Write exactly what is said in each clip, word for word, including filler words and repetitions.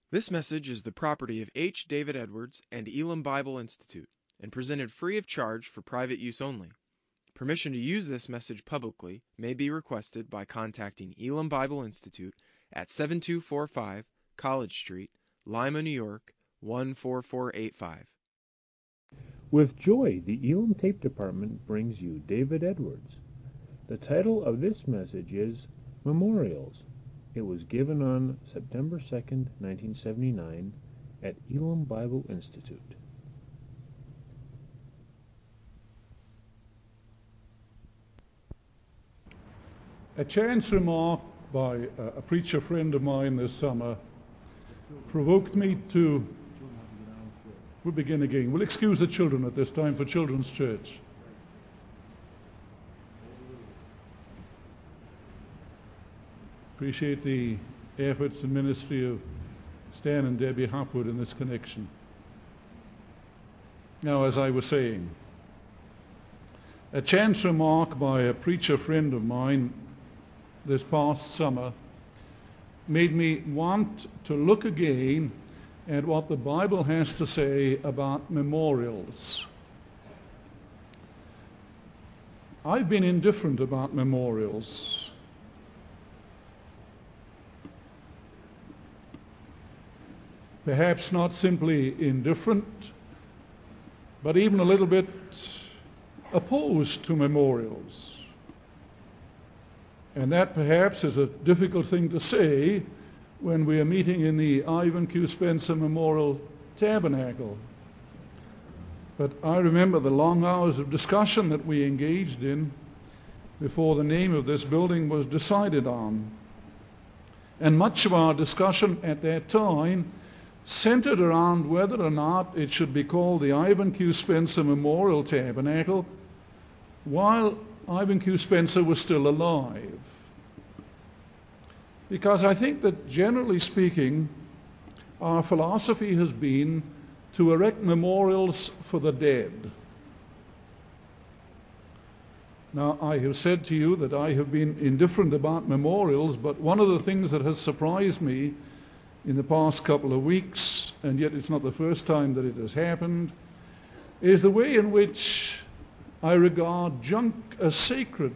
This message is the property of H. David Edwards and Elam Bible Institute and presented free of charge for private use only. Permission to use this message publicly may be requested by contacting Elam Bible Institute at seven two four five College Street, Lima, New York one four four eight five. With joy, the Elam Tape Department brings you David Edwards. The title of this message is Memorials. It was given on September second, nineteen seventy-nine, at Elam Bible Institute. A chance remark by a preacher friend of mine this summer provoked me to... We'll begin again. We'll excuse the children at this time for Children's Church. Appreciate the efforts and ministry of Stan and Debbie Hopwood in this connection. Now, as I was saying, a chance remark by a preacher friend of mine this past summer made me want to look again at what the Bible has to say about memorials. I've been indifferent about memorials. Perhaps not simply indifferent, but even a little bit opposed to memorials. And that perhaps is a difficult thing to say when we are meeting in the Ivan Q. Spencer Memorial Tabernacle. But I remember the long hours of discussion that we engaged in before the name of this building was decided on. And much of our discussion at that time centered around whether or not it should be called the Ivan Q. Spencer Memorial Tabernacle while Ivan Q. Spencer was still alive. Because I think that, generally speaking, our philosophy has been to erect memorials for the dead. Now, I have said to you that I have been indifferent about memorials, but one of the things that has surprised me in the past couple of weeks, and yet it's not the first time that it has happened, is the way in which I regard junk as sacred.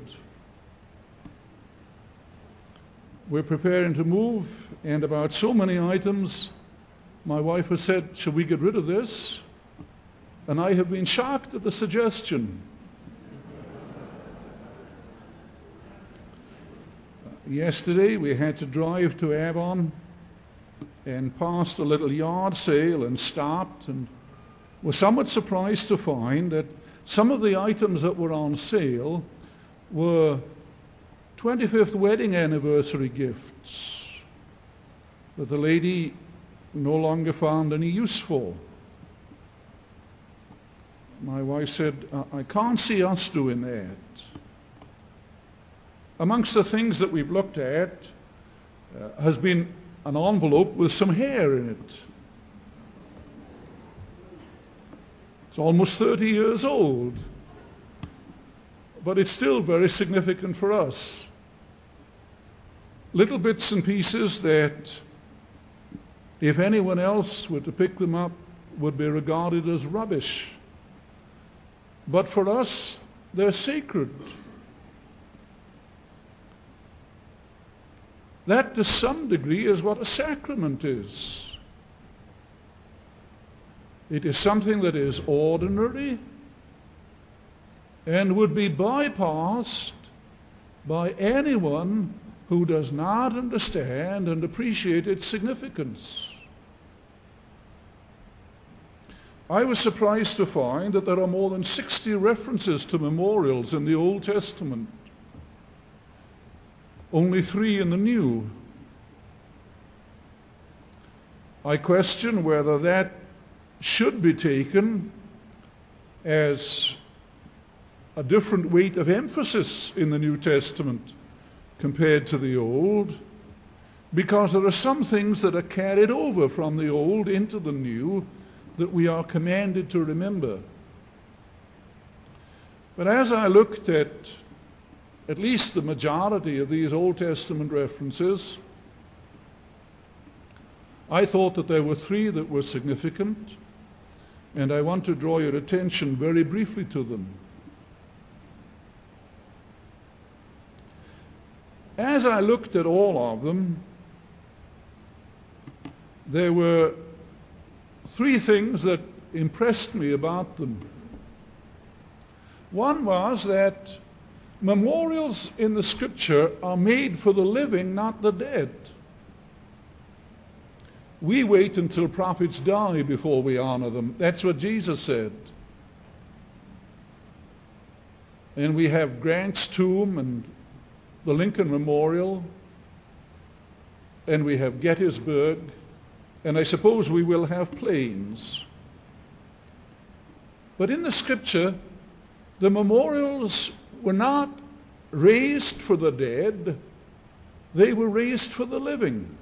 We're preparing to move, and about so many items, my wife has said, "Should we get rid of this?" And I have been shocked at the suggestion. Yesterday, we had to drive to Avon and passed a little yard sale and stopped and was somewhat surprised to find that some of the items that were on sale were twenty-fifth wedding anniversary gifts that the lady no longer found any use for. My wife said, I can't see us doing that. Amongst the things that we've looked at uh, has been an envelope with some hair in it. It's almost thirty years old, but it's still very significant for us. Little bits and pieces that, if anyone else were to pick them up, would be regarded as rubbish. But for us, they're sacred. That, to some degree, is what a sacrament is. It is something that is ordinary and would be bypassed by anyone who does not understand and appreciate its significance. I was surprised to find that there are more than sixty references to memorials in the Old Testament. Only three in the New. I question whether that should be taken as a different weight of emphasis in the New Testament compared to the Old, because there are some things that are carried over from the Old into the New that we are commanded to remember. But as I looked at at least the majority of these Old Testament references, I thought that there were three that were significant, and I want to draw your attention very briefly to them. As I looked at all of them, there were three things that impressed me about them. One was that memorials in the Scripture are made for the living, not the dead. We wait until prophets die before we honor them. That's what Jesus said. And we have Grant's tomb and the Lincoln Memorial, and we have Gettysburg, and I suppose we will have Plains. But in the Scripture, the memorials were not raised for the dead, they were raised for the living.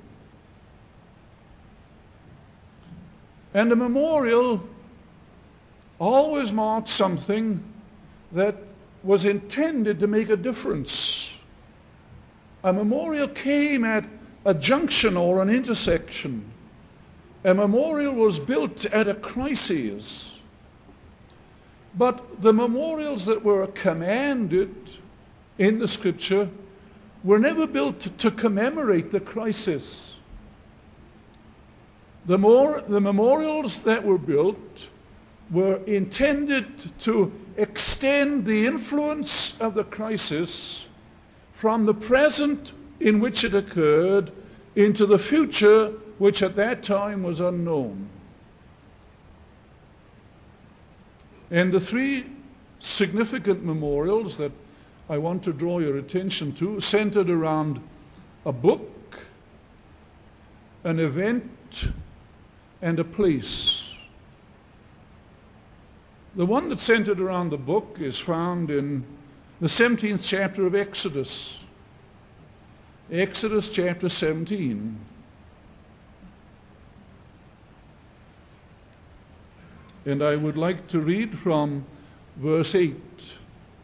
And a memorial always marked something that was intended to make a difference. A memorial came at a junction or an intersection. A memorial was built at a crisis. But the memorials that were commanded in the Scripture were never built to commemorate the crisis. The, more, the memorials that were built were intended to extend the influence of the crisis from the present in which it occurred into the future, which at that time was unknown. And the three significant memorials that I want to draw your attention to centered around a book, an event, and a place. The one that centered around the book is found in the seventeenth chapter of Exodus. Exodus chapter seventeen. And I would like to read from verse eight.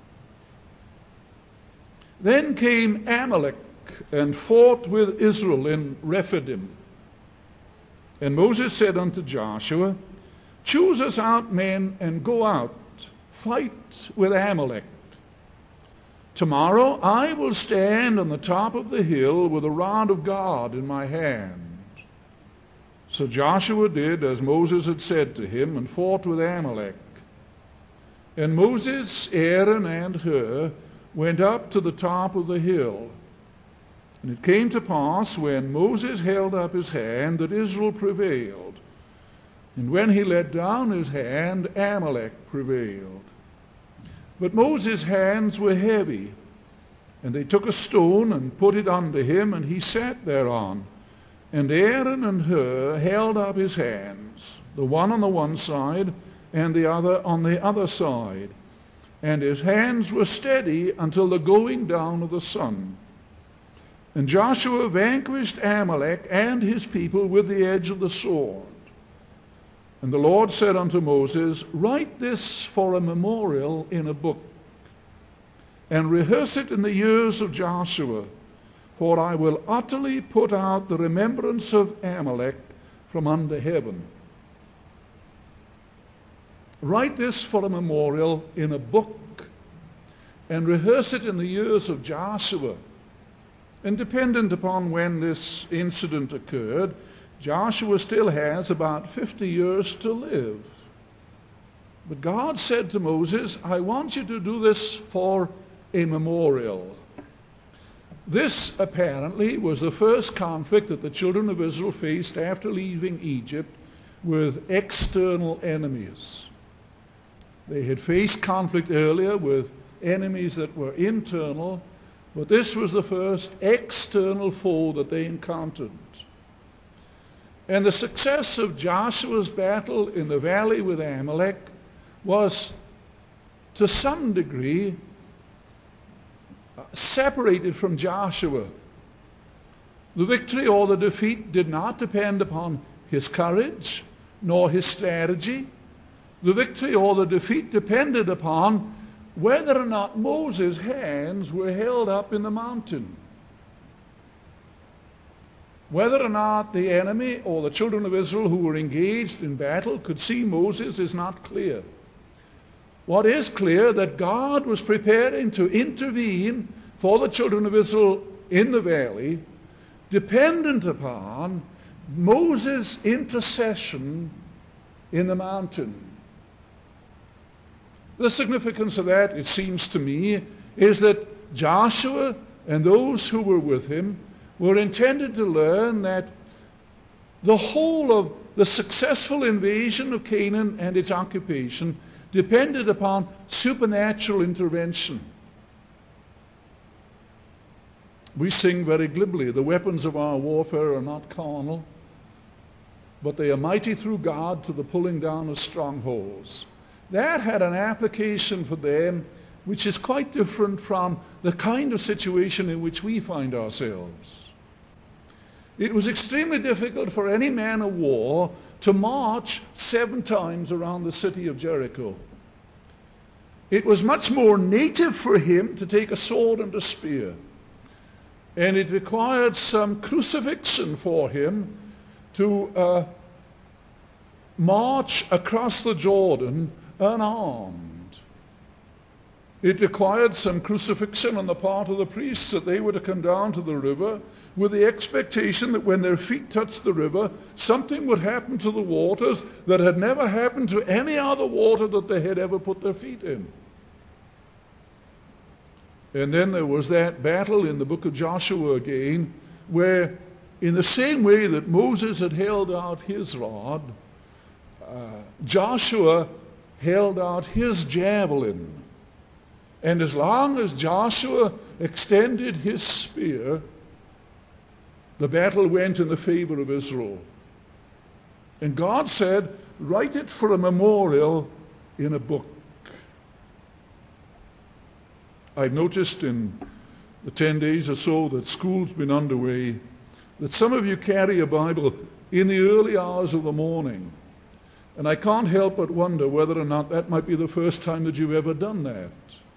Then came Amalek and fought with Israel in Rephidim. And Moses said unto Joshua, choose us out men and go out, fight with Amalek. Tomorrow I will stand on the top of the hill with a rod of God in my hand. So Joshua did as Moses had said to him and fought with Amalek. And Moses, Aaron, and Hur went up to the top of the hill. And it came to pass when Moses held up his hand that Israel prevailed. And when he let down his hand, Amalek prevailed. But Moses' hands were heavy, and they took a stone and put it under him, and he sat thereon. And Aaron and Hur held up his hands, the one on the one side and the other on the other side. And his hands were steady until the going down of the sun. And Joshua vanquished Amalek and his people with the edge of the sword. And the Lord said unto Moses, write this for a memorial in a book, and rehearse it in the ears of Joshua, for I will utterly put out the remembrance of Amalek from under heaven. Write this for a memorial in a book, and rehearse it in the ears of Joshua. And dependent upon when this incident occurred, Joshua still has about fifty years to live. But God said to Moses, I want you to do this for a memorial. This apparently was the first conflict that the children of Israel faced after leaving Egypt with external enemies. They had faced conflict earlier with enemies that were internal, but this was the first external foe that they encountered. And the success of Joshua's battle in the valley with Amalek was, to some degree, separated from Joshua. The victory or the defeat did not depend upon his courage nor his strategy. The victory or the defeat depended upon whether or not Moses' hands were held up in the mountain. Whether or not the enemy or the children of Israel who were engaged in battle could see Moses is not clear. What is clear, that God was preparing to intervene for the children of Israel in the valley, dependent upon Moses' intercession in the mountain. The significance of that, it seems to me, is that Joshua and those who were with him were intended to learn that the whole of the successful invasion of Canaan and its occupation depended upon supernatural intervention. We sing very glibly, the weapons of our warfare are not carnal, but they are mighty through God to the pulling down of strongholds. That had an application for them which is quite different from the kind of situation in which we find ourselves. It was extremely difficult for any man of war to march seven times around the city of Jericho. It was much more native for him to take a sword and a spear. And it required some crucifixion for him to uh, march across the Jordan unarmed. It required some crucifixion on the part of the priests, that they were to come down to the river with the expectation that when their feet touched the river, something would happen to the waters that had never happened to any other water that they had ever put their feet in. And then there was that battle in the book of Joshua again, where in the same way that Moses had held out his rod, uh, Joshua held out his javelin. And as long as Joshua extended his spear, the battle went in the favor of Israel. And God said, write it for a memorial in a book. I've noticed in the ten days or so that school's been underway that some of you carry a Bible in the early hours of the morning. And I can't help but wonder whether or not that might be the first time that you've ever done that.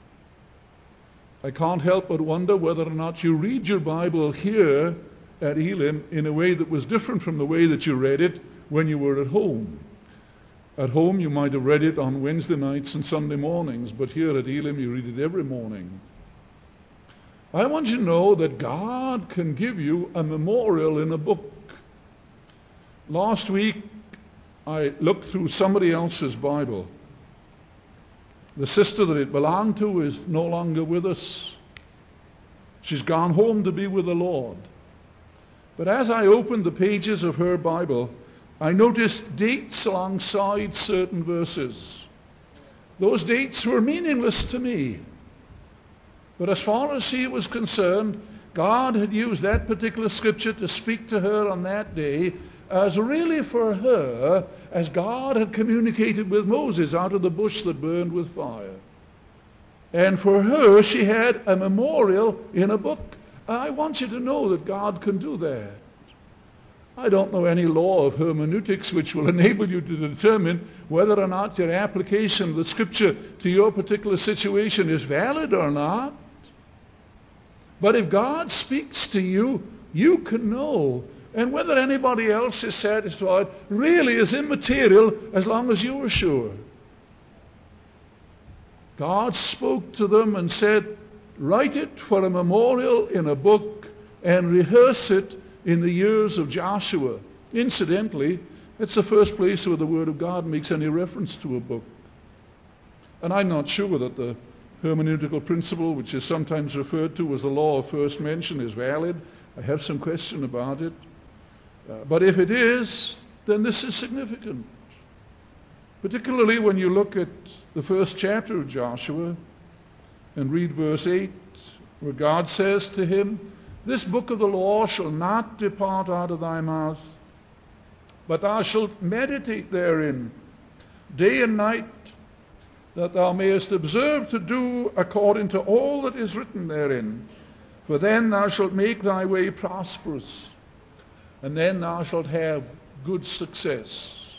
I can't help but wonder whether or not you read your Bible here at Elim in a way that was different from the way that you read it when you were at home. At home you might have read it on Wednesday nights and Sunday mornings, but here at Elim you read it every morning. I want you to know that God can give you a memorial in a book. Last week I looked through somebody else's Bible. The sister that it belonged to is no longer with us. She's gone home to be with the Lord. But as I opened the pages of her Bible, I noticed dates alongside certain verses. Those dates were meaningless to me. But as far as she was concerned, God had used that particular scripture to speak to her on that day as really for her, as God had communicated with Moses out of the bush that burned with fire. And for her, she had a memorial in a book. I want you to know that God can do that. I don't know any law of hermeneutics which will enable you to determine whether or not your application of the scripture to your particular situation is valid or not. But if God speaks to you, you can know. And whether anybody else is satisfied really is immaterial as long as you are sure. God spoke to them and said, write it for a memorial in a book and rehearse it in the years of Joshua. Incidentally, it's the first place where the Word of God makes any reference to a book. And I'm not sure that the hermeneutical principle, which is sometimes referred to as the law of first mention, is valid. I have some question about it. Uh, but if it is, then this is significant. Particularly when you look at the first chapter of Joshua and read verse eight, where God says to him, this book of the law shall not depart out of thy mouth, but thou shalt meditate therein day and night, that thou mayest observe to do according to all that is written therein. For then thou shalt make thy way prosperous, and then thou shalt have good success.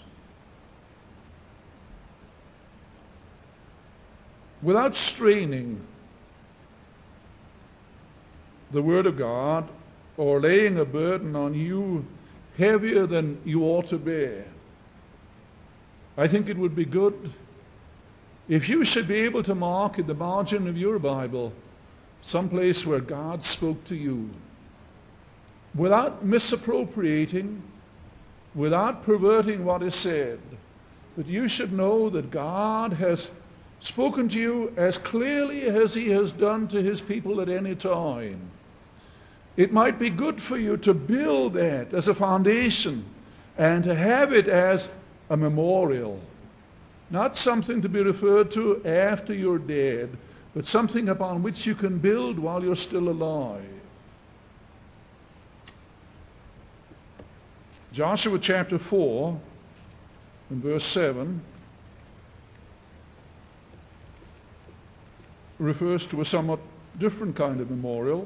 Without straining the Word of God or laying a burden on you heavier than you ought to bear. I think it would be good if you should be able to mark in the margin of your Bible some place where God spoke to you, without misappropriating, without perverting what is said, that you should know that God has spoken to you as clearly as he has done to his people at any time. It might be good for you to build that as a foundation and to have it as a memorial, not something to be referred to after you're dead, but something upon which you can build while you're still alive. Joshua chapter four and verse seven refers to a somewhat different kind of memorial.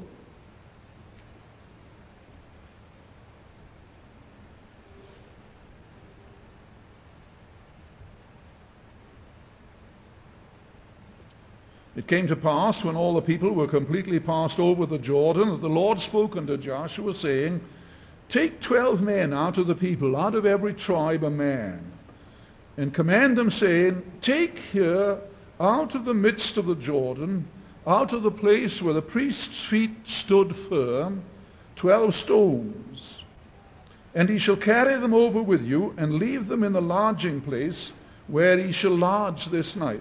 It came to pass, when all the people were completely passed over the Jordan, that the Lord spoke unto Joshua, saying, Take twelve men out of the people, out of every tribe a man, and command them, saying, Take here out of the midst of the Jordan, out of the place where the priest's feet stood firm, twelve stones. And he shall carry them over with you, and leave them in the lodging place where he shall lodge this night.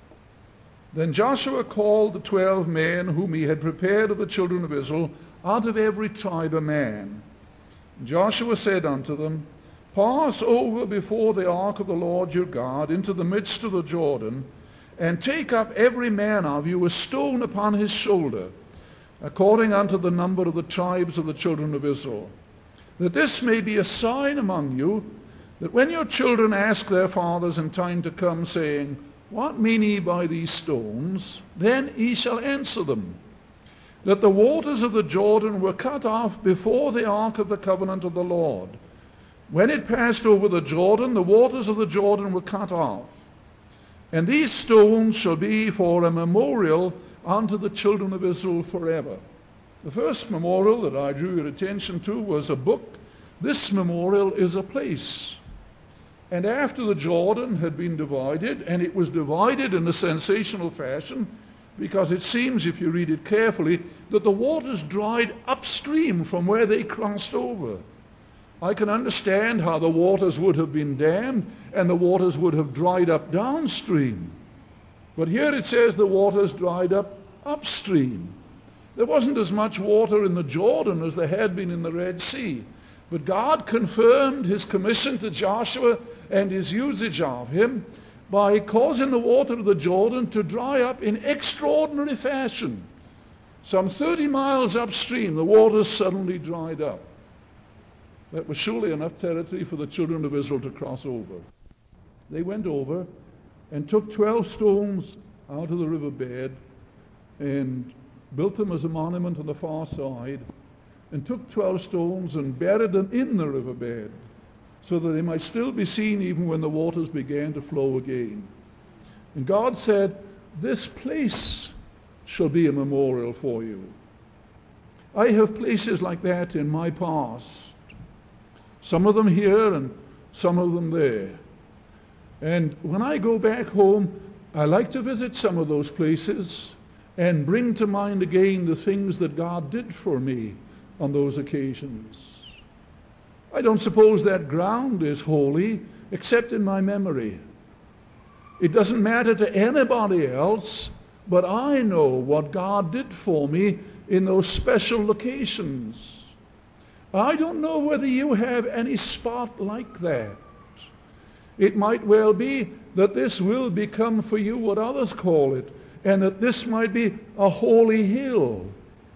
Then Joshua called the twelve men whom he had prepared of the children of Israel, out of every tribe a man. Joshua said unto them, Pass over before the ark of the Lord your God into the midst of the Jordan, and take up every man of you a stone upon his shoulder, according unto the number of the tribes of the children of Israel, that this may be a sign among you, that when your children ask their fathers in time to come, saying, What mean ye by these stones? Then ye shall answer them, that the waters of the Jordan were cut off before the ark of the covenant of the Lord. When it passed over the Jordan, the waters of the Jordan were cut off. And these stones shall be for a memorial unto the children of Israel forever. The first memorial that I drew your attention to was a book. This memorial is a place. And after the Jordan had been divided, and it was divided in a sensational fashion, because it seems, if you read it carefully, that the waters dried upstream from where they crossed over. I can understand how the waters would have been dammed and the waters would have dried up downstream. But here it says the waters dried up upstream. There wasn't as much water in the Jordan as there had been in the Red Sea. But God confirmed his commission to Joshua and his usage of him by causing the water of the Jordan to dry up in extraordinary fashion. Some thirty miles upstream, the waters suddenly dried up. That was surely enough territory for the children of Israel to cross over. They went over and took twelve stones out of the riverbed and built them as a monument on the far side, and took twelve stones and buried them in the riverbed, so that they might still be seen even when the waters began to flow again. And God said, This place shall be a memorial for you. I have places like that in my past. Some of them here and some of them there. And when I go back home, I like to visit some of those places and bring to mind again the things that God did for me on those occasions. I don't suppose that ground is holy except in my memory. It doesn't matter to anybody else, but I know what God did for me in those special locations. I don't know whether you have any spot like that. It might well be that this will become for you what others call it, and that this might be a holy hill.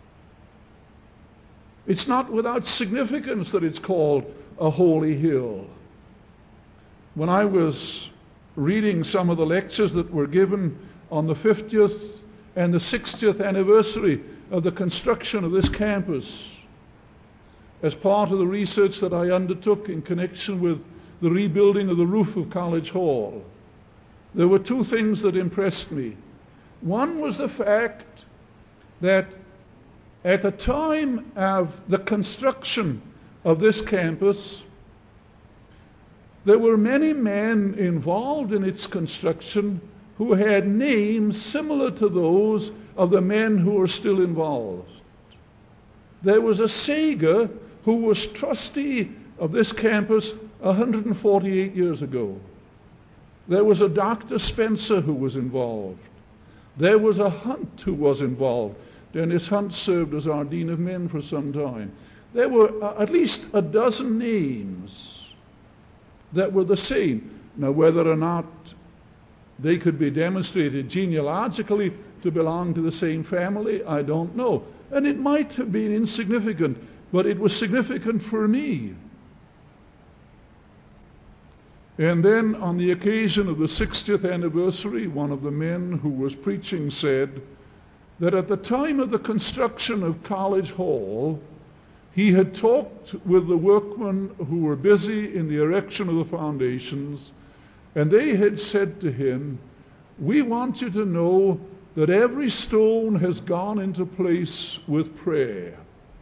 It's not without significance that it's called a holy hill. When I was reading some of the lectures that were given on the fiftieth and the sixtieth anniversary of the construction of this campus, as part of the research that I undertook in connection with the rebuilding of the roof of College Hall, there were two things that impressed me. One was the fact that At the time of the construction of this campus, there were many men involved in its construction who had names similar to those of the men who were still involved. There was a Sager who was trustee of this campus one hundred forty-eight years ago. There was a Doctor Spencer who was involved. There was a Hunt who was involved. Dennis Hunt served as our Dean of Men for some time. There were uh, at least a dozen names that were the same. Now, whether or not they could be demonstrated genealogically to belong to the same family, I don't know. And it might have been insignificant, but it was significant for me. And then on the occasion of the sixtieth anniversary, one of the men who was preaching said that at the time of the construction of College Hall, he had talked with the workmen who were busy in the erection of the foundations, and they had said to him, "We want you to know that every stone has gone into place with prayer."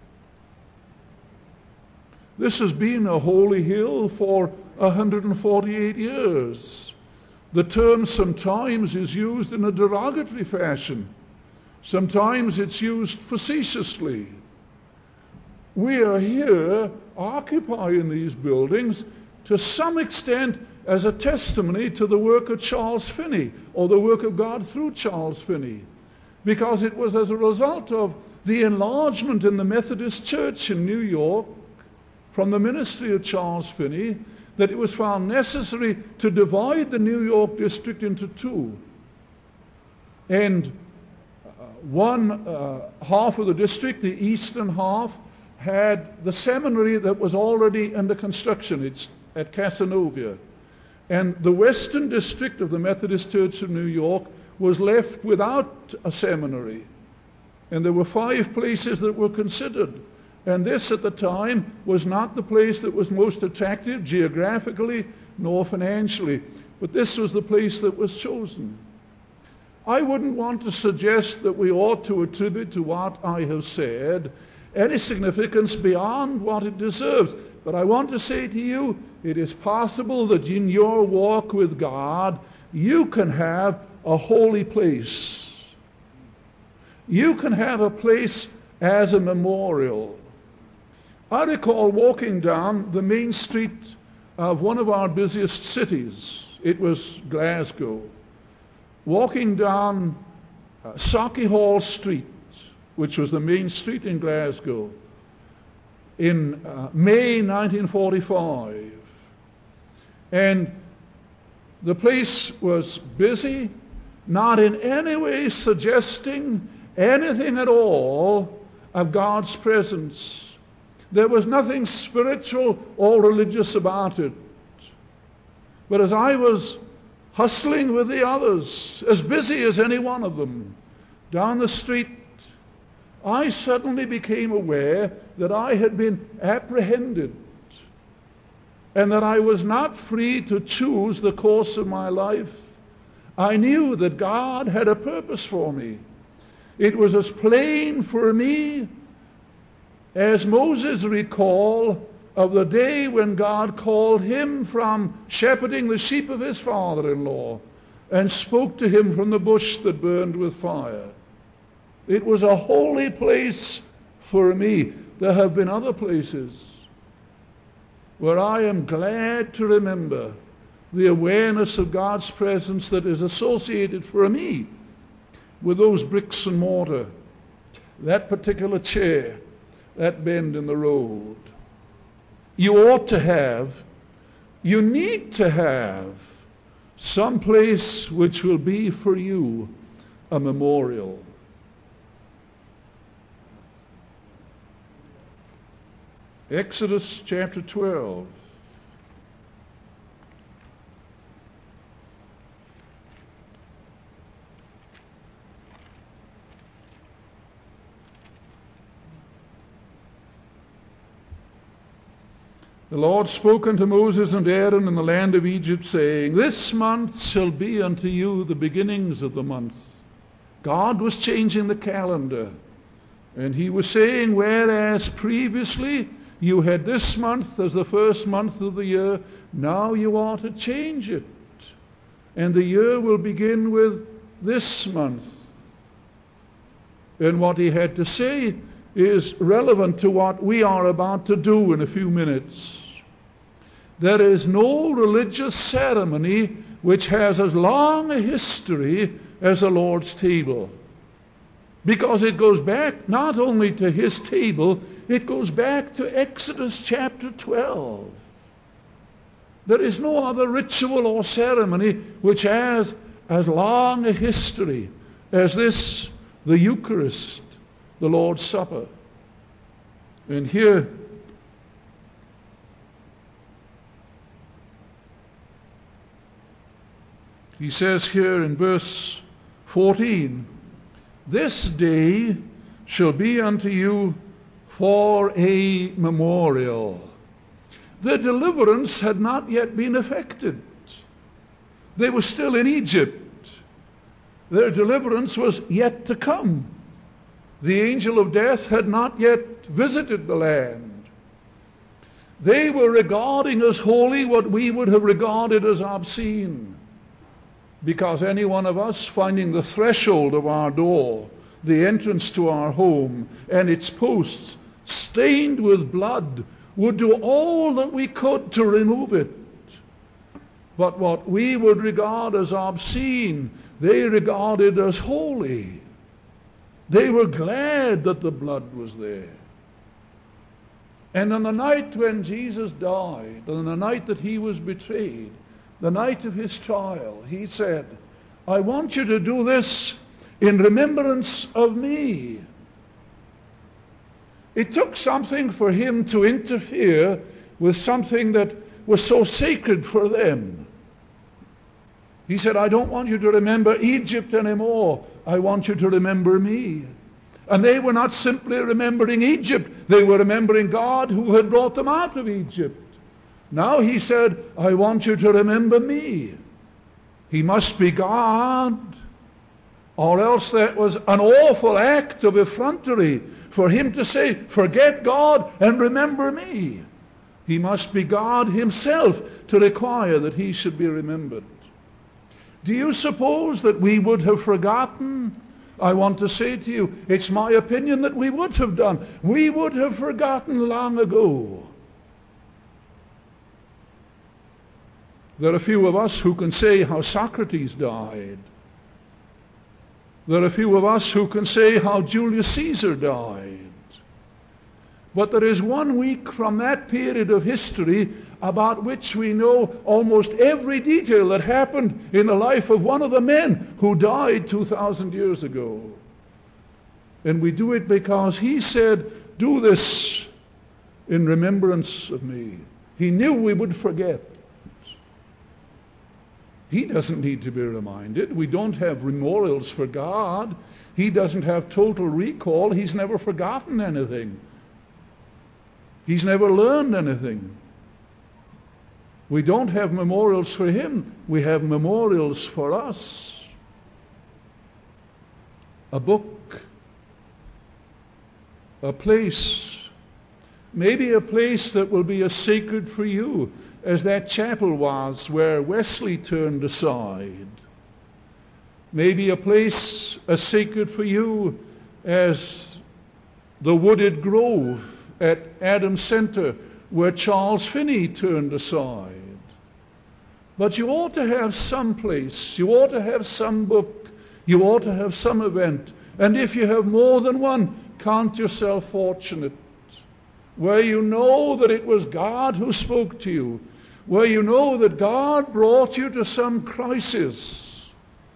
This has been a holy hill for one hundred forty-eight years. The term sometimes is used in a derogatory fashion. Sometimes it's used facetiously. We are here occupying these buildings to some extent as a testimony to the work of Charles Finney, or the work of God through Charles Finney, because it was as a result of the enlargement in the Methodist Church in New York from the ministry of Charles Finney that it was found necessary to divide the New York district into two. And uh, one uh, half of the district, the eastern half, had the seminary that was already under construction. It's at Casanova. And the western district of the Methodist Church of New York was left without a seminary. And there were five places that were considered. And this at the time was not the place that was most attractive geographically nor financially. But this was the place that was chosen. I wouldn't want to suggest that we ought to attribute to what I have said any significance beyond what it deserves. But I want to say to you, it is possible that in your walk with God, you can have a holy place. You can have a place as a memorial. I recall walking down the main street of one of our busiest cities. It was Glasgow. Walking down uh, Sauchiehall Street, which was the main street in Glasgow, in uh, May nineteen forty-five. And the place was busy, not in any way suggesting anything at all of God's presence. There was nothing spiritual or religious about it. But as I was hustling with the others, as busy as any one of them, down the street, I suddenly became aware that I had been apprehended and that I was not free to choose the course of my life. I knew that God had a purpose for me. It was as plain for me as Moses recall of the day when God called him from shepherding the sheep of his father-in-law and spoke to him from the bush that burned with fire. It was a holy place for me. There have been other places where I am glad to remember the awareness of God's presence that is associated for me with those bricks and mortar, that particular chair, that bend in the road. You ought to have, you need to have some place which will be for you a memorial. Exodus chapter twelve. The Lord spoke unto Moses and Aaron in the land of Egypt, saying, This month shall be unto you the beginnings of the month. God was changing the calendar. And he was saying, whereas previously you had this month as the first month of the year, now you ought to change it. And the year will begin with this month. And what he had to say is relevant to what we are about to do in a few minutes. There is no religious ceremony which has as long a history as the Lord's table, because it goes back not only to his table, it goes back to Exodus chapter twelve. There is no other ritual or ceremony which has as long a history as this, the Eucharist, the Lord's Supper. And here he says here in verse fourteen, this day shall be unto you for a memorial. The deliverance had not yet been effected. They were still in Egypt. Their deliverance was yet to come. The angel of death had not yet visited the land. They were regarding as holy what we would have regarded as obscene, because any one of us finding the threshold of our door, the entrance to our home, and its posts stained with blood, would do all that we could to remove it. But what we would regard as obscene, they regarded as holy. They were glad that the blood was there. And on the night when Jesus died, on the night that he was betrayed, the night of his trial, he said, I want you to do this in remembrance of me. It took something for him to interfere with something that was so sacred for them. He said, I don't want you to remember Egypt anymore. I want you to remember me. And they were not simply remembering Egypt. They were remembering God who had brought them out of Egypt. Now he said, I want you to remember me. He must be God, or else that was an awful act of effrontery for him to say, forget God and remember me. He must be God himself to require that he should be remembered. Do you suppose that we would have forgotten? I want to say to you, it's my opinion that we would have done. We would have forgotten long ago. There are few of us who can say how Socrates died. There are few of us who can say how Julius Caesar died. But there is one week from that period of history about which we know almost every detail that happened in the life of one of the men who died two thousand years ago. And we do it because he said, do this in remembrance of me. He knew we would forget. He doesn't need to be reminded. We don't have memorials for God. He doesn't have total recall. He's never forgotten anything. He's never learned anything. We don't have memorials for him. We have memorials for us. A book, a place, maybe a place that will be as sacred for you as that chapel was where Wesley turned aside. Maybe a place as sacred for you as the wooded grove at Adams Center where Charles Finney turned aside. But you ought to have some place, you ought to have some book, you ought to have some event. And if you have more than one, count yourself fortunate, where you know that it was God who spoke to you, where you know that God brought you to some crisis.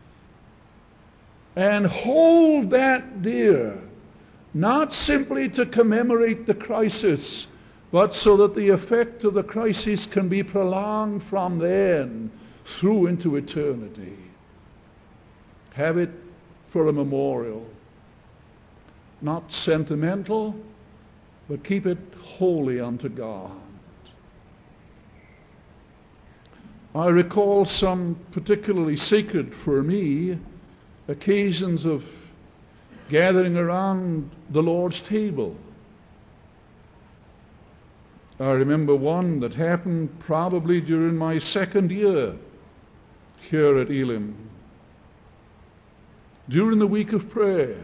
And hold that dear, not simply to commemorate the crisis, but so that the effect of the crisis can be prolonged from then through into eternity. Have it for a memorial. Not sentimental, but keep it holy unto God. I recall some particularly sacred for me occasions of gathering around the Lord's table. I remember one that happened probably during my second year here at Elim. During the week of prayer,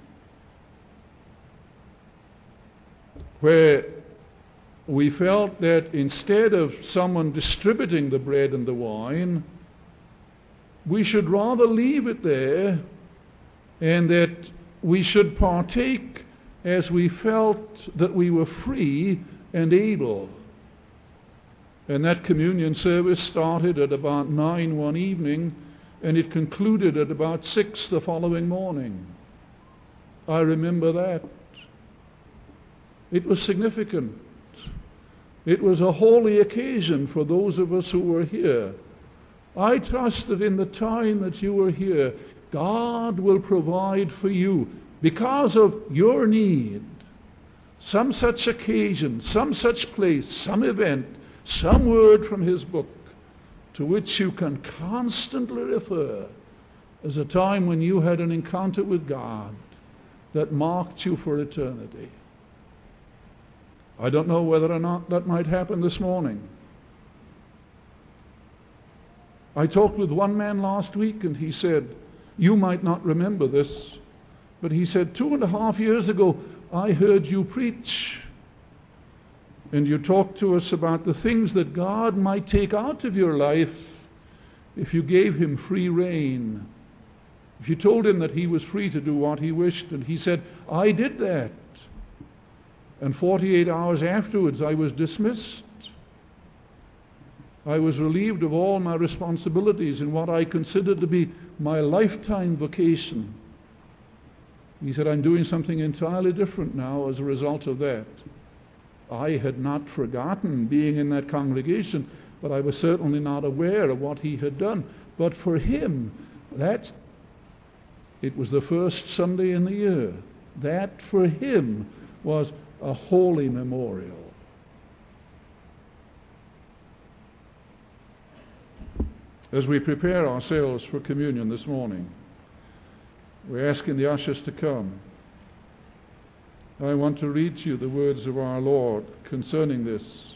where we felt that instead of someone distributing the bread and the wine, we should rather leave it there, and that we should partake as we felt that we were free and able. And that communion service started at about nine one evening, and it concluded at about six the following morning. I remember that. It was significant. It was a holy occasion for those of us who were here. I trust that in the time that you were here, God will provide for you, because of your need, some such occasion, some such place, some event, some word from his book to which you can constantly refer as a time when you had an encounter with God that marked you for eternity. I don't know whether or not that might happen this morning. I talked with one man last week, and he said, you might not remember this, but he said, two and a half years ago, I heard you preach, and you talked to us about the things that God might take out of your life if you gave him free rein, if you told him that he was free to do what he wished. And he said, I did that. And forty-eight hours afterwards, I was dismissed. I was relieved of all my responsibilities in what I considered to be my lifetime vocation. He said, I'm doing something entirely different now as a result of that. I had not forgotten being in that congregation, but I was certainly not aware of what he had done. But for him, that, it was the first Sunday in the year. That for him was a holy memorial. As we prepare ourselves for communion this morning, we're asking the ushers to come. I want to read to you the words of our Lord concerning this,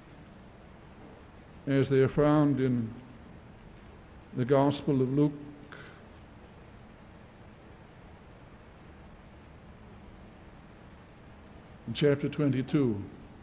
as they are found in the Gospel of Luke, in chapter twenty-two.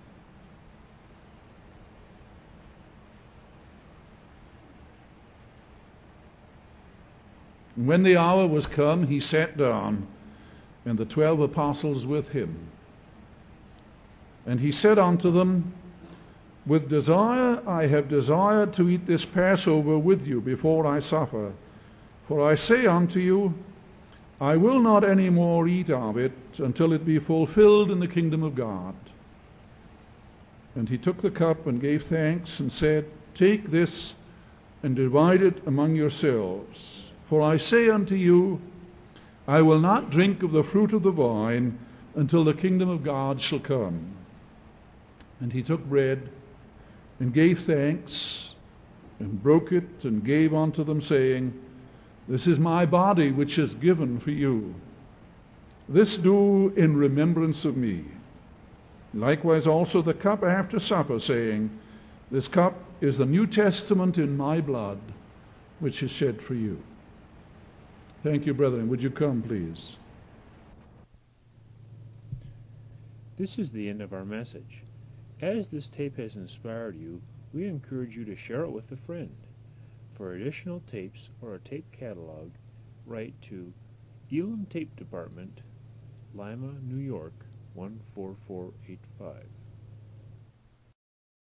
And when the hour was come, he sat down, and the twelve apostles with him. And he said unto them, with desire I have desired to eat this Passover with you before I suffer. For I say unto you, I will not any more eat of it until it be fulfilled in the kingdom of God. And he took the cup and gave thanks and said, take this and divide it among yourselves. For I say unto you, I will not drink of the fruit of the vine until the kingdom of God shall come. And he took bread and gave thanks and broke it and gave unto them, saying, this is my body which is given for you. This do in remembrance of me. Likewise also the cup after supper, saying, this cup is the New Testament in my blood, which is shed for you. Thank you, brethren. Would you come, please? This is the end of our message. As this tape has inspired you, we encourage you to share it with a friend. For additional tapes or a tape catalog, write to Elim Tape Department, Lima, New York, one four four eight five.